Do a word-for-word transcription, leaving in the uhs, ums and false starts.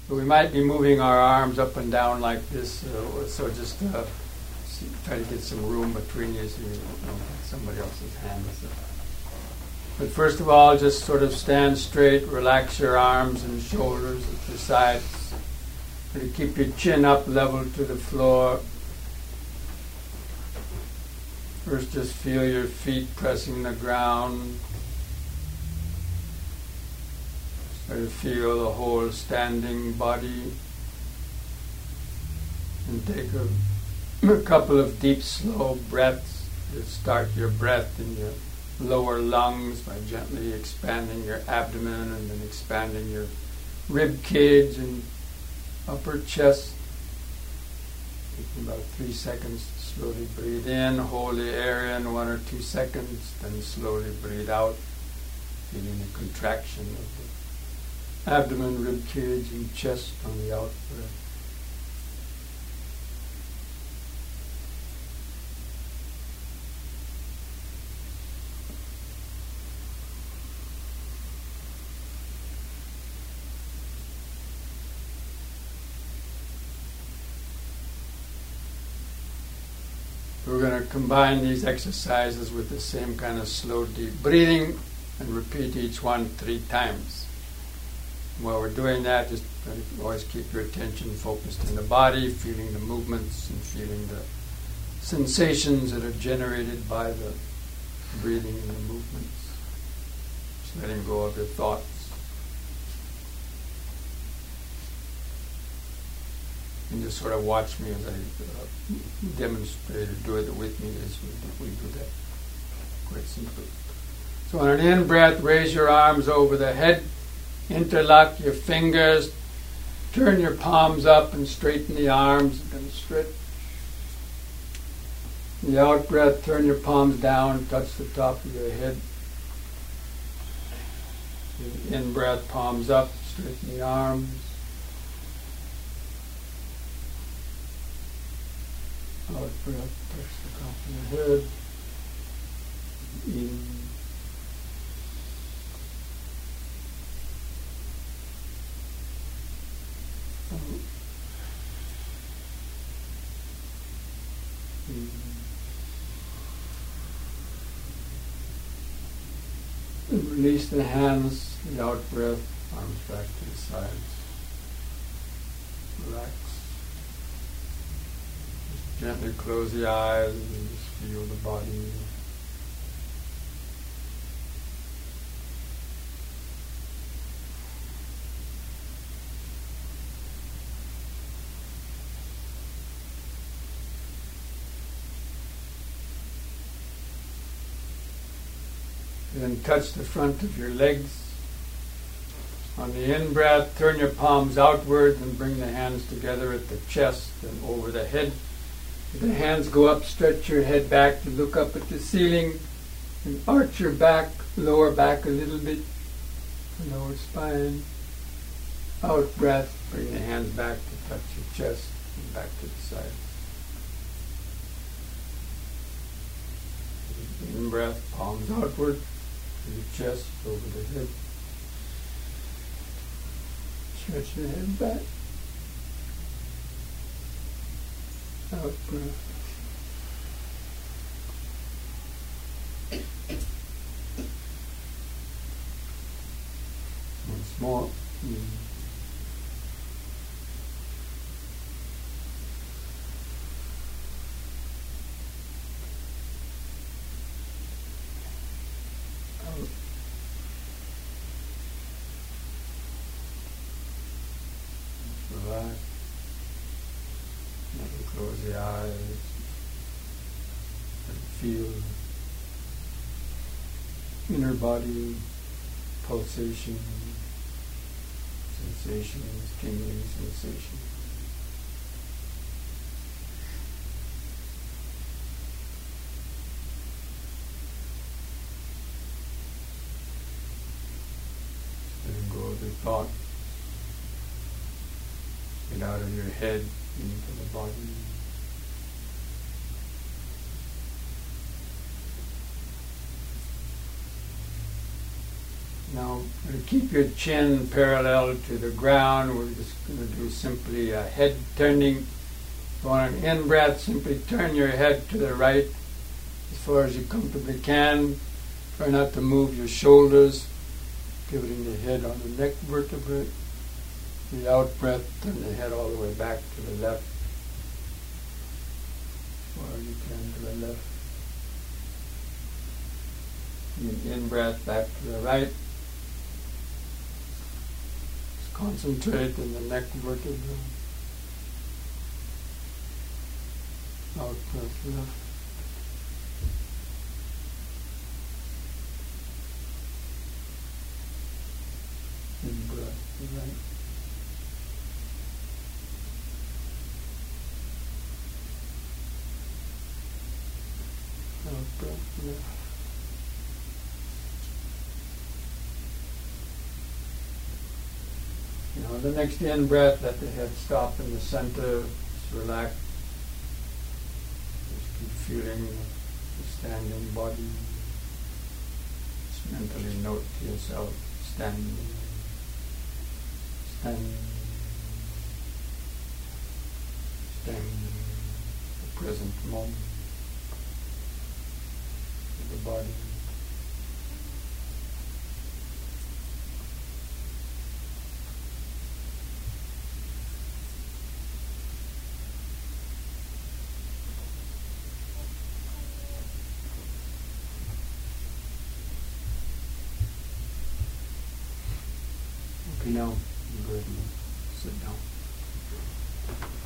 But we might be moving our arms up and down like this, uh, so just uh, see, try to get some room between you so you don't get somebody else's hands. But first of all, just sort of stand straight, relax your arms and shoulders at your sides. Try to keep your chin up level to the floor. First, just feel your feet pressing the ground. Try to feel the whole standing body. And take a, a couple of deep, slow breaths. Just start your breath in your lower lungs by gently expanding your abdomen and then expanding your rib cage and upper chest. Taking about three seconds to slowly breathe in, hold the air in one or two seconds, then slowly breathe out, feeling the contraction of the abdomen, rib cage, and chest on the out breath. We're going to combine these exercises with the same kind of slow, deep breathing and repeat each one three times. While we're doing that, just always keep your attention focused in the body, feeling the movements and feeling the sensations that are generated by the breathing and the movements. Just letting go of your thoughts. And just sort of watch me as I uh, demonstrate or do it with me as we do, we do that. Quite simply. So on an in-breath, raise your arms over the head, interlock your fingers, turn your palms up and straighten the arms and stretch. The out-breath, turn your palms down, touch the top of your head. The in-breath, palms up, straighten the arms. Out breath, touch the top of the head. In. Out. In. And release the hands, the out breath, arms back to the sides. Relax. Gently close the eyes and just feel the body. Then touch the front of your legs. On the in-breath, turn your palms outward and bring the hands together at the chest and over the head. The hands go up, stretch your head back to look up at the ceiling and arch your back, lower back a little bit, lower spine. Out breath, bring the hands back to touch your chest and back to the side. In breath, palms outward, to your chest, over the head. Stretch your head back. Out breath. Once more. Mm. Out. Relax. Close the eyes and feel inner body pulsation, sensations, tingling sensation. Letting go of the thought. Get out of your head into the body. Now, to keep your chin parallel to the ground, we're just going to do simply a head turning. On an in-breath, simply turn your head to the right as far as you comfortably can. Try not to move your shoulders, pivoting the head on the neck vertebrae. The out-breath, turn the head all the way back to the left, as far as you can to the left. The in-breath, back to the right. Just concentrate in the neck vertebra. Out-breath left. In-breath right. Out-breath left. Now the next in-breath, let the head stop in the center, just relax. Just keep feeling the standing body. Just mentally note to yourself, standing, standing, standing, the present moment of the body. Okay, now, good. Sit down.